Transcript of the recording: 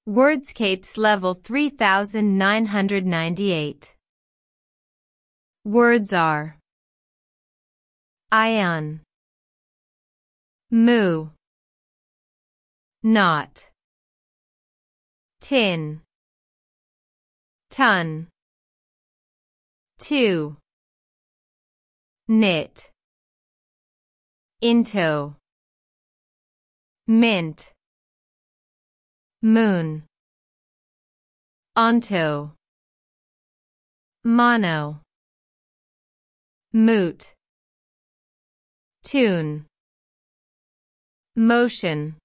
Wordscapes level 3998. Words are ion, moo, not, tin, ton, to, knit, into, mint, moon, onto, mono, moot, tune, motion.